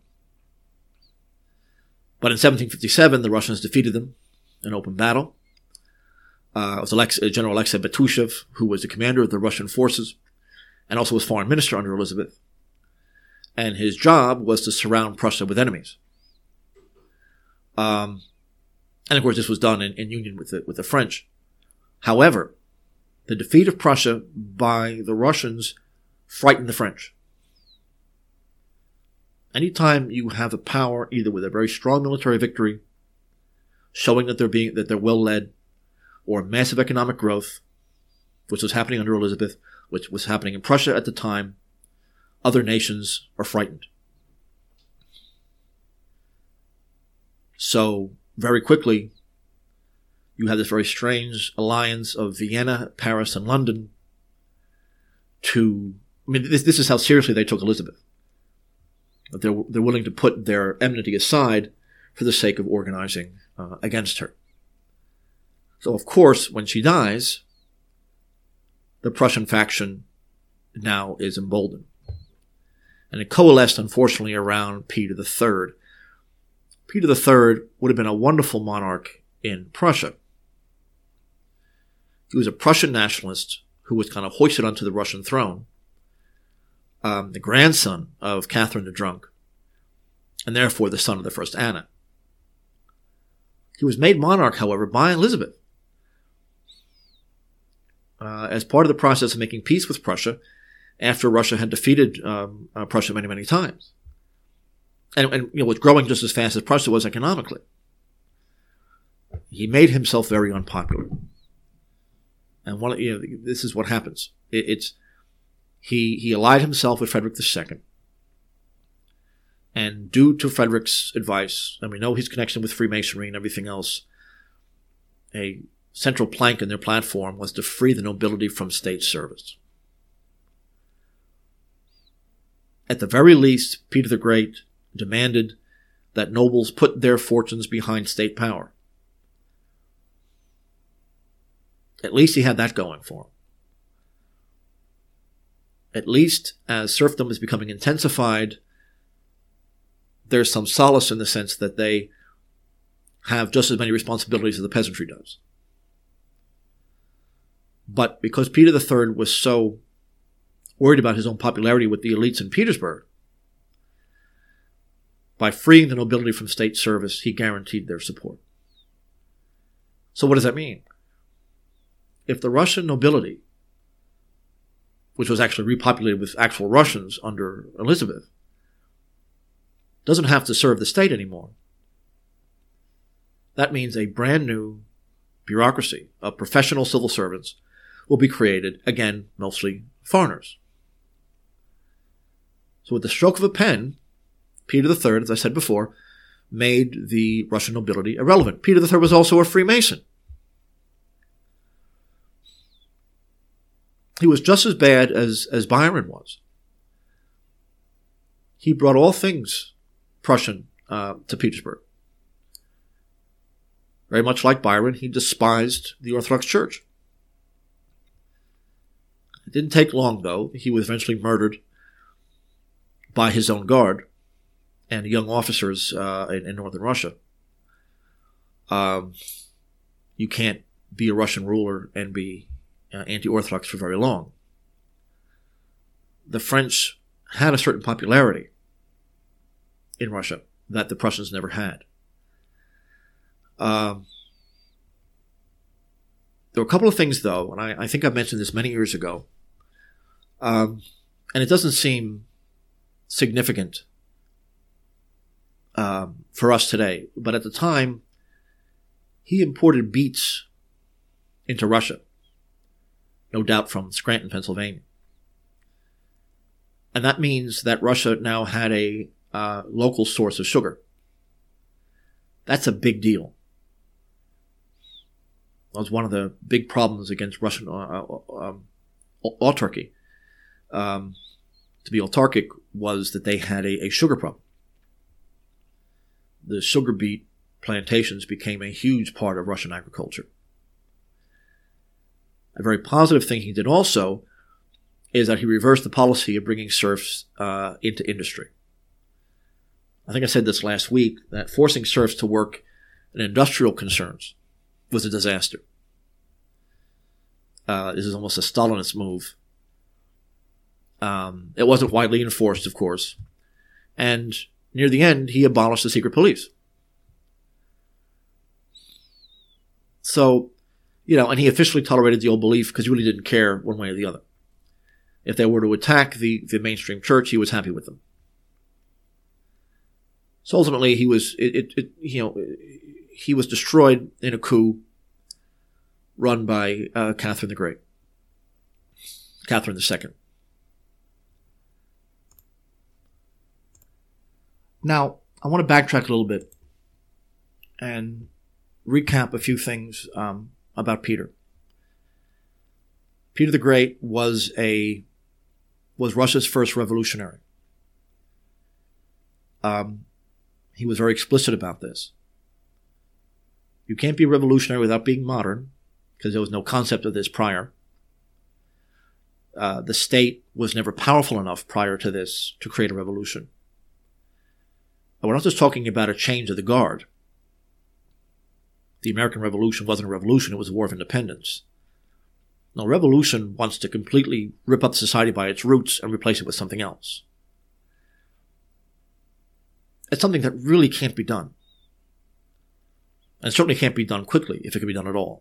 But in 1757, the Russians defeated them in open battle. It was General Alexei Betushev, who was the commander of the Russian forces, and also was foreign minister under Elizabeth. And his job was to surround Prussia with enemies. And of course, this was done in union with the French. However, the defeat of Prussia by the Russians frightened the French. Anytime you have the power, either with a very strong military victory, showing that they're well led, or massive economic growth, which was happening under Elizabeth, which was happening in Prussia at the time, other nations are frightened. So, very quickly, you have this very strange alliance of Vienna, Paris, and London this is how seriously they took Elizabeth. They're willing to put their enmity aside for the sake of organizing against her. So, of course, when she dies, the Prussian faction now is emboldened. And it coalesced, unfortunately, around Peter III. Peter III would have been a wonderful monarch in Prussia. He was a Prussian nationalist who was kind of hoisted onto the Russian throne, the grandson of Catherine the Drunk, and therefore the son of the first Anna. He was made monarch, however, by Elizabeth. As part of the process of making peace with Prussia, after Russia had defeated Prussia many, many times. And was growing just as fast as Prussia was economically. He made himself very unpopular. And this is what happens. He allied himself with Frederick II. And due to Frederick's advice, and we know his connection with Freemasonry and everything else, a central plank in their platform was to free the nobility from state service. At the very least, Peter the Great demanded that nobles put their fortunes behind state power. At least he had that going for him. At least as serfdom is becoming intensified, there's some solace in the sense that they have just as many responsibilities as the peasantry does. But because Peter III was so worried about his own popularity with the elites in Petersburg, by freeing the nobility from state service, he guaranteed their support. So what does that mean? If the Russian nobility, which was actually repopulated with actual Russians under Elizabeth, doesn't have to serve the state anymore, that means a brand new bureaucracy of professional civil servants will be created, again, mostly foreigners. So with the stroke of a pen, Peter III, as I said before, made the Russian nobility irrelevant. Peter III was also a Freemason. He was just as bad as Byron was. He brought all things Prussian to Petersburg. Very much like Byron, he despised the Orthodox Church. It didn't take long, though. He was eventually murdered by his own guard and young officers in northern Russia. You can't be a Russian ruler and be anti-Orthodox for very long. The French had a certain popularity in Russia that the Prussians never had. There were a couple of things, though, and I think I mentioned this many years ago, and it doesn't seem significant for us today, but at the time, he imported beets into Russia, no doubt from Scranton, Pennsylvania. And that means that Russia now had a local source of sugar. That's a big deal. That was one of the big problems against Russian autarky. To be autarkic was that they had a sugar problem. The sugar beet plantations became a huge part of Russian agriculture. A very positive thing he did also is that he reversed the policy of bringing serfs into industry. I think I said this last week, that forcing serfs to work in industrial concerns was a disaster. This is almost a Stalinist move. It wasn't widely enforced, of course. And near the end, he abolished the secret police. So, and he officially tolerated the old belief because he really didn't care one way or the other. If they were to attack the mainstream church, he was happy with them. So ultimately, he was destroyed in a coup run by Catherine the Great, Catherine II. Now, I want to backtrack a little bit and recap a few things about Peter. Peter the Great was Russia's first revolutionary. He was very explicit about this. You can't be revolutionary without being modern, because there was no concept of this prior. The state was never powerful enough prior to this to create a revolution. And we're not just talking about a change of the guard. The American Revolution wasn't a revolution, it was a war of independence. No, revolution wants to completely rip up society by its roots and replace it with something else. It's something that really can't be done. And it certainly can't be done quickly, if it can be done at all.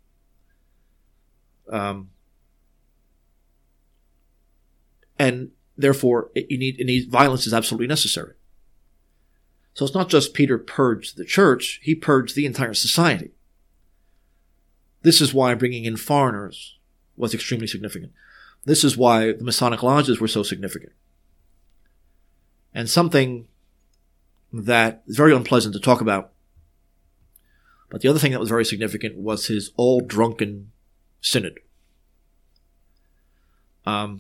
And therefore, violence is absolutely necessary. So it's not just Peter purged the church, he purged the entire society. This is why bringing in foreigners was extremely significant. This is why the Masonic lodges were so significant. And something that is very unpleasant to talk about, but the other thing that was very significant was his all-drunken synod.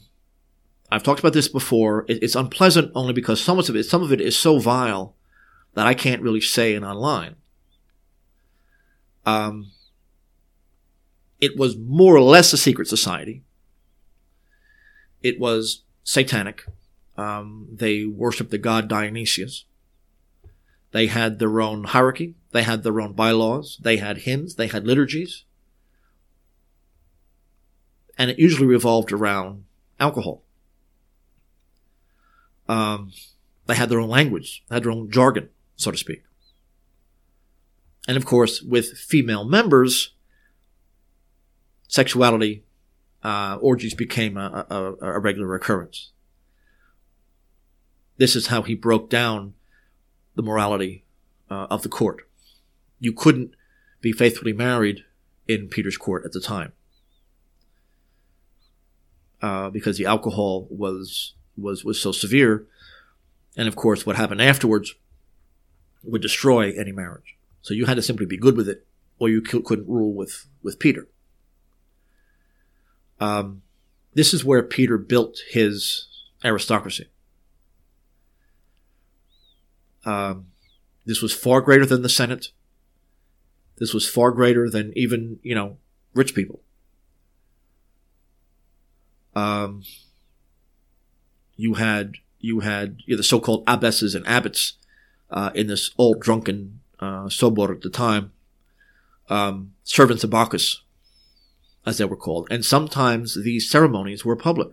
I've talked about this before. It's unpleasant only because some of it is so vile that I can't really say in online. It was more or less a secret society. It was satanic. They worshipped the god Dionysius. They had their own hierarchy. They had their own bylaws. They had hymns. They had liturgies. And it usually revolved around alcohol. They had their own language. They had their own jargon, so to speak. And of course, with female members, sexuality, orgies became a regular occurrence. This is how he broke down the morality of the court. You couldn't be faithfully married in Peter's court at the time, because the alcohol was so severe, and of course, what happened afterwards would destroy any marriage. So you had to simply be good with it, or you couldn't rule with Peter. This is where Peter built his aristocracy. This was far greater than the Senate. This was far greater than even, rich people. You had the so-called abbesses and abbots in this old drunken sobor at the time, servants of Bacchus, as they were called. And sometimes these ceremonies were public.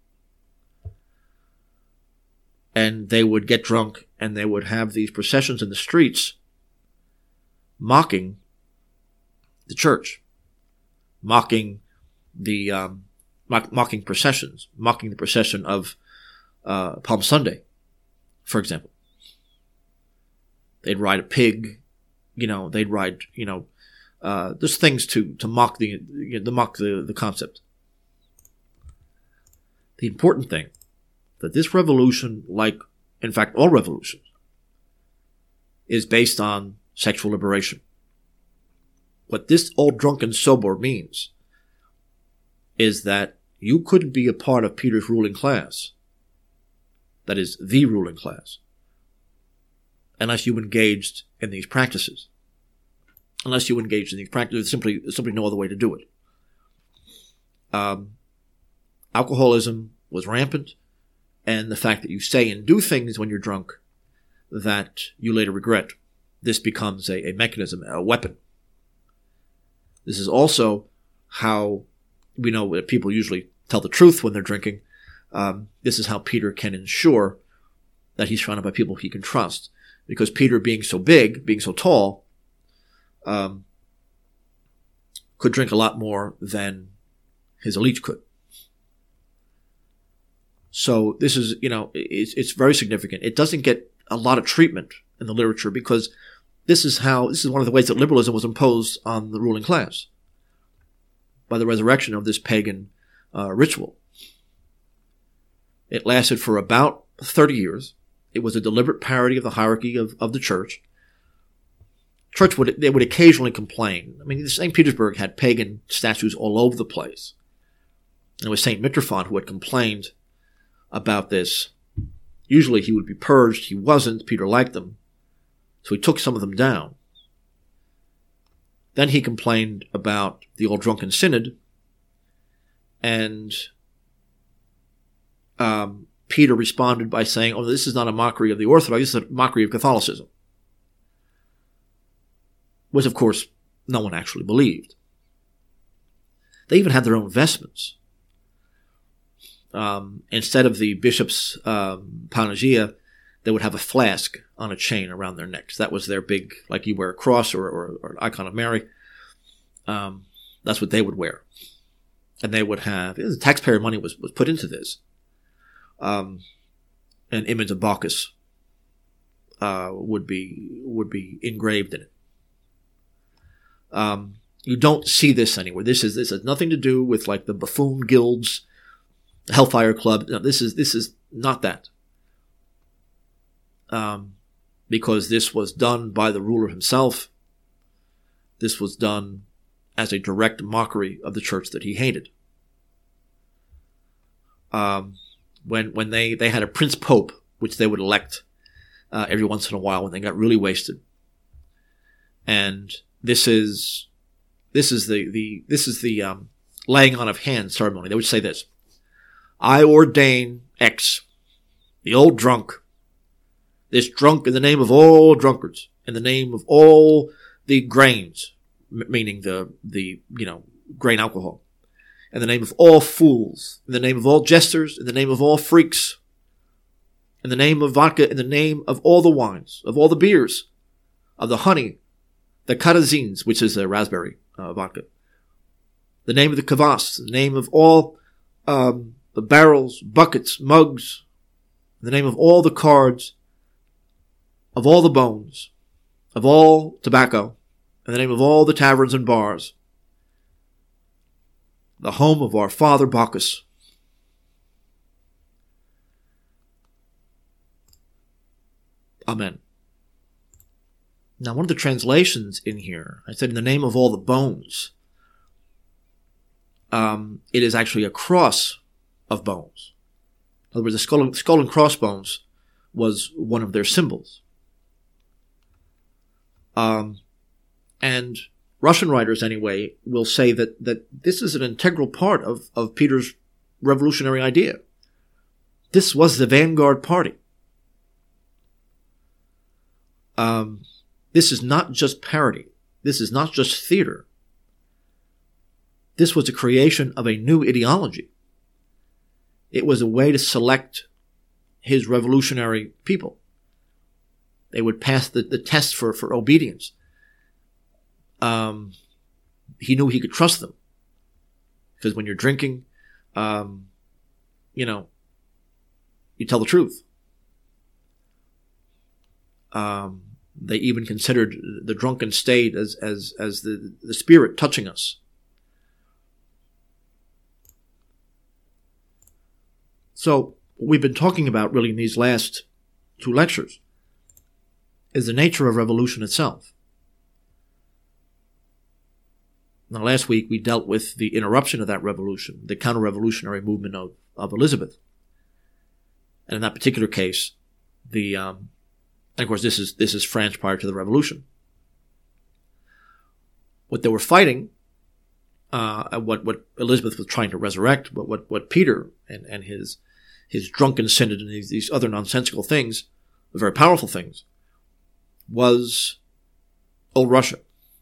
And they would get drunk and they would have these processions in the streets mocking the church, mocking the mocking processions, mocking the procession of Palm Sunday, for example. They'd ride a pig, they'd ride, there's things to mock the concept. The important thing, that this revolution, like, in fact, all revolutions, is based on sexual liberation. What this old drunken sobor means is that you couldn't be a part of Peter's ruling class, that is, the ruling class, unless you engaged in these practices. Unless you engaged in these practices, there's simply no other way to do it. Alcoholism was rampant, and the fact that you say and do things when you're drunk that you later regret, this becomes a mechanism, a weapon. This is also how we know that people usually tell the truth when they're drinking. This is how Peter can ensure that he's surrounded by people he can trust. Because Peter, being so big, being so tall, could drink a lot more than his elites could. So this is, it's very significant. It doesn't get a lot of treatment in the literature because this is one of the ways that liberalism was imposed on the ruling class by the resurrection of this pagan ritual. It lasted for about 30 years. It was a deliberate parody of the hierarchy of the church. They would occasionally complain. I mean, St. Petersburg had pagan statues all over the place. And it was St. Mitrophant who had complained about this. Usually he would be purged. He wasn't. Peter liked them. So he took some of them down. Then he complained about the old drunken synod. And Peter responded by saying, this is not a mockery of the Orthodox, this is a mockery of Catholicism. Which, of course, no one actually believed. They even had their own vestments. Instead of the bishop's panagia, they would have a flask on a chain around their necks. That was their big, like you wear a cross or an icon of Mary. That's what they would wear. And they would have, the taxpayer money was put into this. An image of Bacchus would be engraved in it. You don't see this anywhere. This has nothing to do with like the buffoon guilds, the Hellfire Club. No, this is not that. Because this was done by the ruler himself. This was done as a direct mockery of the church that he hated. When they had a prince pope, which they would elect every once in a while when they got really wasted. And this is the laying on of hands ceremony. They would say this: I ordain X, the old drunk, this drunk in the name of all drunkards, in the name of all the grains, meaning the grain alcohol, in the name of all fools, in the name of all jesters, in the name of all freaks, in the name of vodka, in the name of all the wines, of all the beers, of the honey, the karazines, which is a raspberry vodka, the name of the kvass, the name of all the barrels, buckets, mugs, in the name of all the cards, of all the bones, of all tobacco, in the name of all the taverns and bars, the home of our father Bacchus. Amen. Now, one of the translations in here, I said in the name of all the bones. It is actually a cross of bones. In other words, the skull and crossbones was one of their symbols. And Russian writers, anyway, will say that this is an integral part of Peter's revolutionary idea. This was the vanguard party. This is not just parody. This is not just theater. This was the creation of a new ideology. It was a way to select his revolutionary people. They would pass the test for obedience. He knew he could trust them. Because when you're drinking, you tell the truth. They even considered the drunken state as the spirit touching us. So what we've been talking about really in these last two lectures is the nature of revolution itself. Now, last week we dealt with the interruption of that revolution, the counter-revolutionary movement of Elizabeth. And in that particular case, and of course this is France prior to the revolution. What they were fighting, what Elizabeth was trying to resurrect, what Peter and his drunken synod and these other nonsensical things, the very powerful things, was old Russia.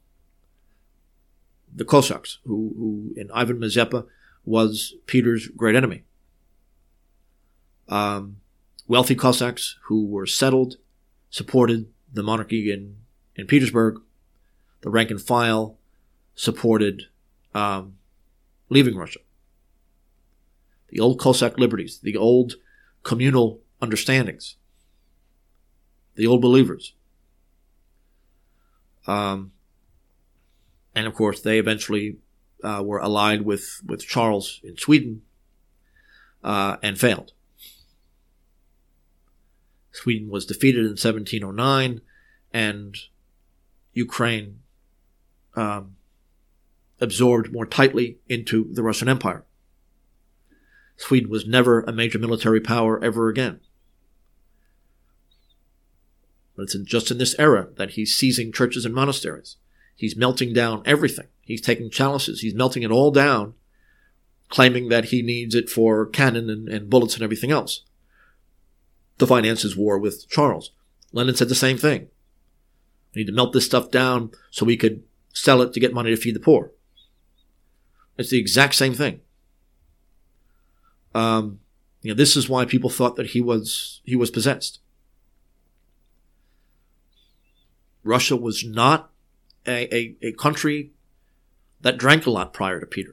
The Cossacks, who in Ivan Mazepa was Peter's great enemy. Wealthy Cossacks who were settled, supported the monarchy in Petersburg. The rank and file supported leaving Russia. The old Cossack liberties, the old communal understandings, the old believers. And of course, they eventually were allied with Charles in Sweden and failed. Sweden was defeated in 1709, and Ukraine absorbed more tightly into the Russian Empire. Sweden was never a major military power ever again. But it's just in this era that he's seizing churches and monasteries. He's melting down everything. He's taking chalices. He's melting it all down, claiming that he needs it for cannon and bullets and everything else to finance his war with Charles. Lenin said the same thing. We need to melt this stuff down so we could sell it to get money to feed the poor. It's the exact same thing. This is why people thought that he was possessed. Russia was not a country that drank a lot prior to Peter.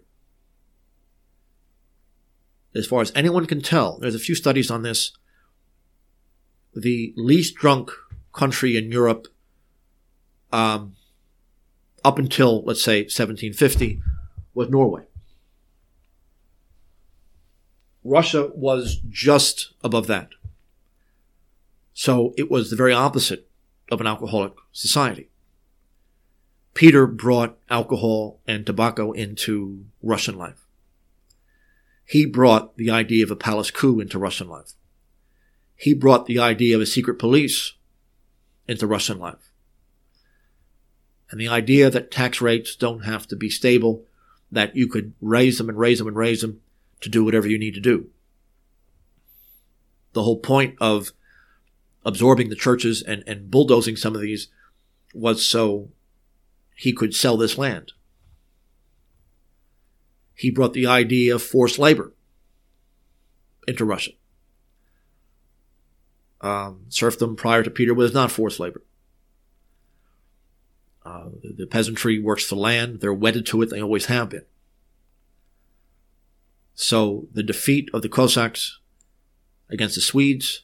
As far as anyone can tell, there's a few studies on this. The least drunk country in Europe, up until, let's say, 1750, was Norway. Russia was just above that. So it was the very opposite of an alcoholic society. Peter brought alcohol and tobacco into Russian life. He brought the idea of a palace coup into Russian life. He brought the idea of a secret police into Russian life. And the idea that tax rates don't have to be stable, that you could raise them and raise them and raise them to do whatever you need to do. The whole point of absorbing the churches and bulldozing some of these was so he could sell this land. He brought the idea of forced labor into Russia. Serfdom prior to Peter was not forced labor. The peasantry works the land. They're wedded to it. They always have been. So the defeat of the Cossacks against the Swedes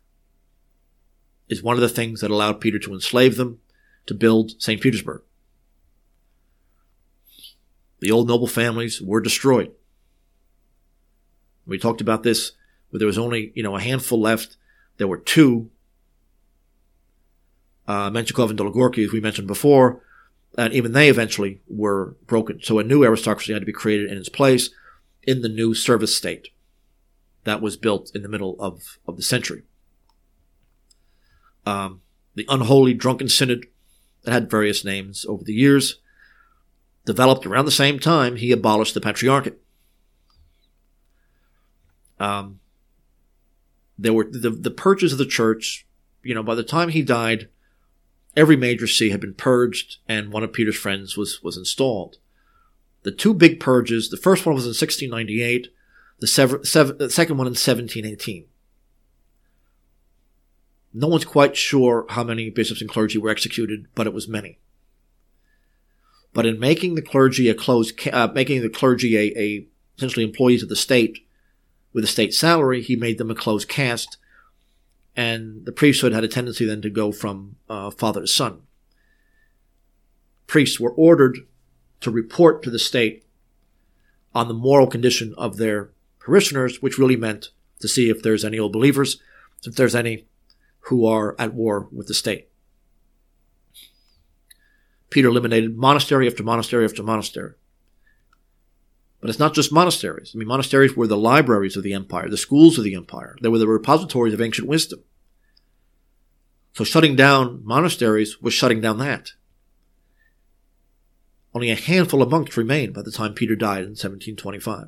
is one of the things that allowed Peter to enslave them to build St. Petersburg. The old noble families were destroyed. We talked about this, where there was only, a handful left. There were two, Menshikov and Dologorky, as we mentioned before, and even they eventually were broken. So a new aristocracy had to be created in its place in the new service state that was built in the middle of the century. The unholy drunken synod that had various names over the years developed around the same time he abolished the patriarchate. There were the purges of the church. By the time he died, every major see had been purged, and one of Peter's friends was installed. The two big purges, the first one was in 1698, the second one in 1718. No one's quite sure how many bishops and clergy were executed, but it was many. But in making the clergy essentially employees of the state with a state salary, he made them a closed caste, and the priesthood had a tendency then to go from father to son. Priests were ordered to report to the state on the moral condition of their parishioners, which really meant to see if there's any old believers, if there's any who are at war with the state. Peter eliminated monastery after monastery after monastery. But it's not just monasteries. Monasteries were the libraries of the empire, the schools of the empire. They were the repositories of ancient wisdom. So shutting down monasteries was shutting down that. Only a handful of monks remained by the time Peter died in 1725.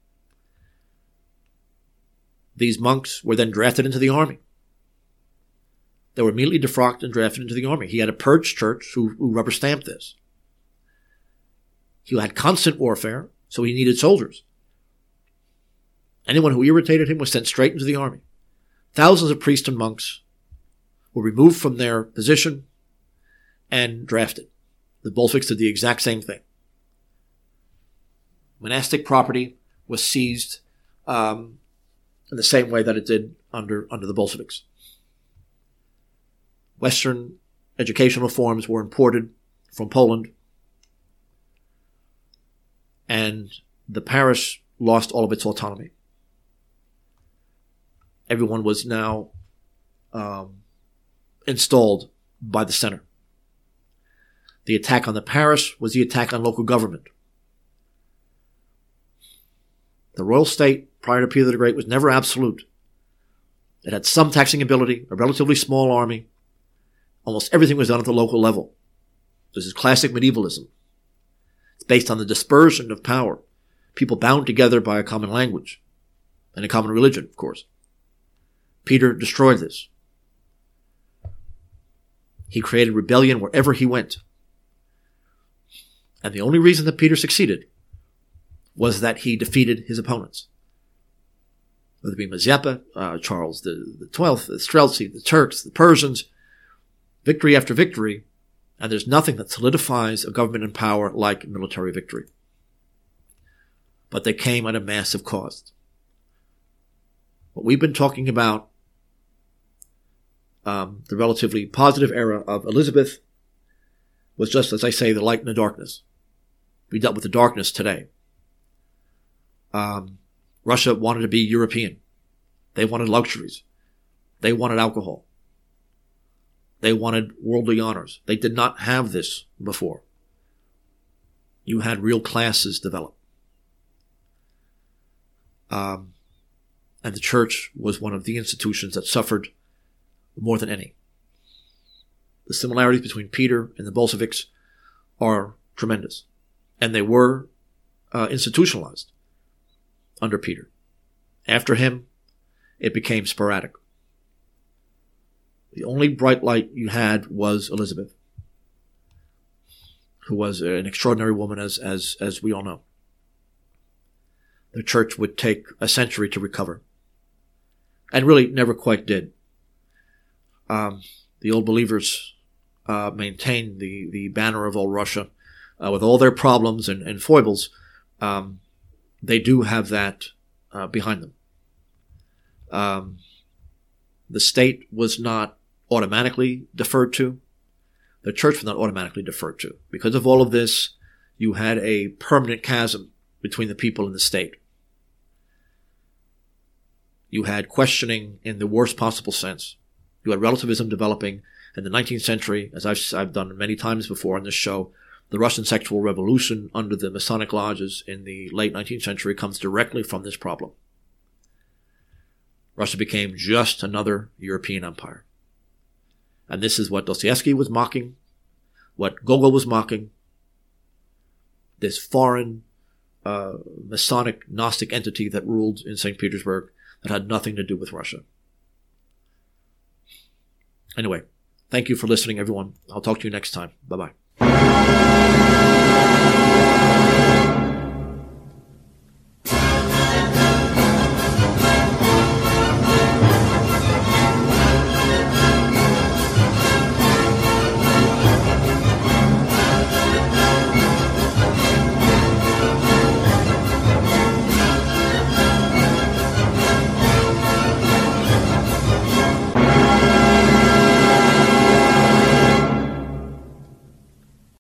These monks were then drafted into the army. They were immediately defrocked and drafted into the army. He had a purged church who rubber-stamped this. He had constant warfare, so he needed soldiers. Anyone who irritated him was sent straight into the army. Thousands of priests and monks were removed from their position and drafted. The Bolsheviks did the exact same thing. Monastic property was seized in the same way that it did under the Bolsheviks. Western educational forms were imported from Poland, and the parish lost all of its autonomy. Everyone was now installed by the center. The attack on the parish was the attack on local government. The royal state, prior to Peter the Great, was never absolute. It had some taxing ability, a relatively small army. Almost everything was done at the local level. This is classic medievalism. It's based on the dispersion of power, people bound together by a common language and a common religion, of course. Peter destroyed this. He created rebellion wherever he went. And the only reason that Peter succeeded was that he defeated his opponents. Whether it be Mazeppa, Charles the 12th, the Streltsy, the Turks, the Persians, victory after victory, and there's nothing that solidifies a government in power like military victory. But they came at a massive cost. What we've been talking about, the relatively positive era of Elizabeth, was just, as I say, the light and the darkness. We dealt with the darkness today. Russia wanted to be European. They wanted luxuries. They wanted alcohol. They wanted worldly honors. They did not have this before. You had real classes develop. And the church was one of the institutions that suffered more than any. The similarities between Peter and the Bolsheviks are tremendous. And they were institutionalized under Peter. After him, it became sporadic. The only bright light you had was Elizabeth, who was an extraordinary woman, as we all know. The church would take a century to recover, and really never quite did. The old believers maintained the banner of old Russia, with all their problems and foibles. They do have that behind them. The state was not automatically deferred to. The church was not automatically deferred to. Because of all of this, you had a permanent chasm between the people and the state. You had questioning in the worst possible sense. You had relativism developing in the 19th century, as I've done many times before on this show. The Russian sexual revolution under the Masonic lodges in the late 19th century comes directly from this problem. Russia became just another European empire. And this is what Dostoevsky was mocking, what Gogol was mocking, this foreign Masonic Gnostic entity that ruled in St. Petersburg that had nothing to do with Russia. Anyway, thank you for listening, everyone. I'll talk to you next time. Bye-bye.